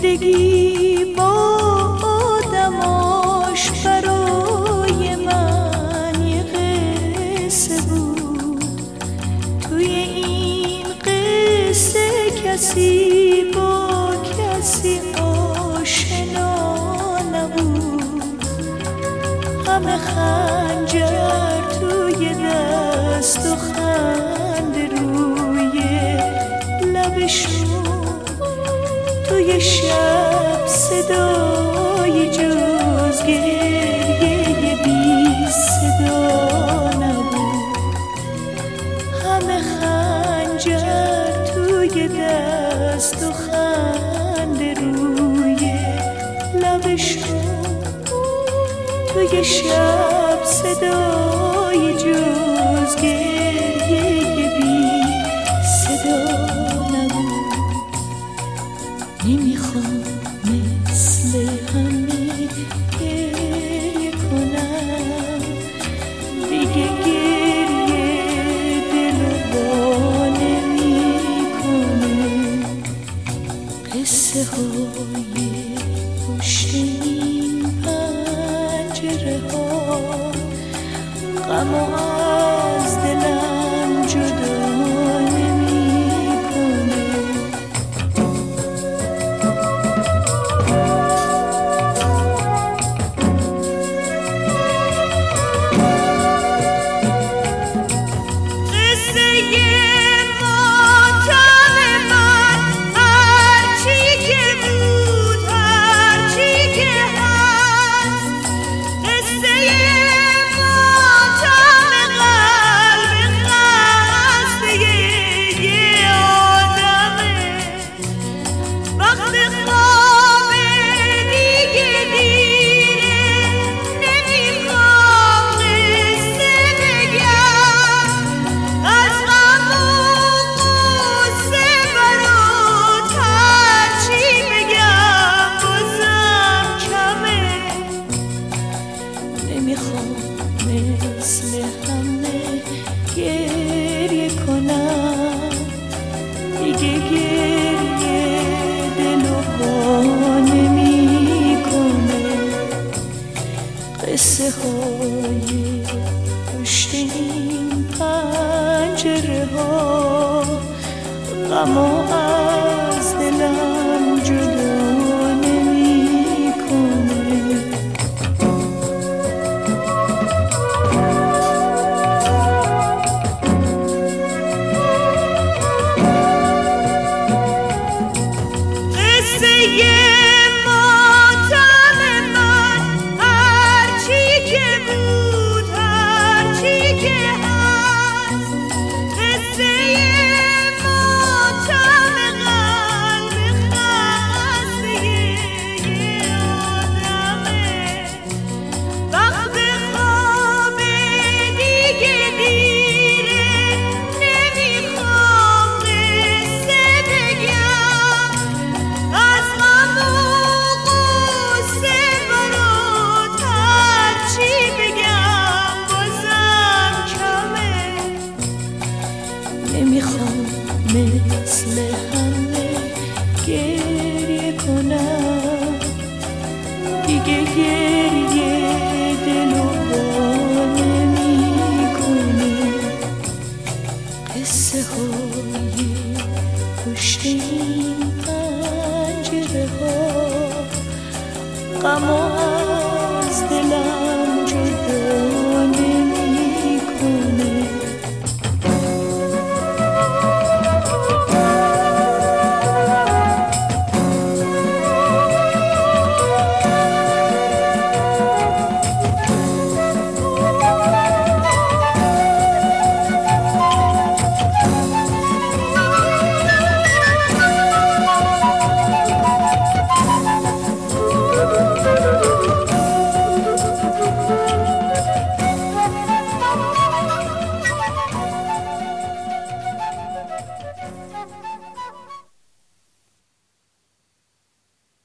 زندگی با آدماش برای من یه قصه بود. توی این قصه کسی با کسی آشنا نبود. همه خنجر توی دست و خنده روی لبشون. توی شب صدای جز گریه بی صدا نبود. همه خنجر توی دست و خنده روی لبشون. توی شب صدای جز گریه بی صدا نبود. نمیخوام مثل همه گریه کنم دیگه. گریه دل وا نمیکنه. قصه های پشت این پنجره ها غم از دلم جدا مثل همه گریه کنم دیگه. گریه دلو وا نمیکنه. قصه های پشت این پنجره ها غم از دلم جدا نمیخوام مثل همه گریه کنم دیگه. گریه دلو وا نمیکنه. قصه های پشت این پنجره ها غم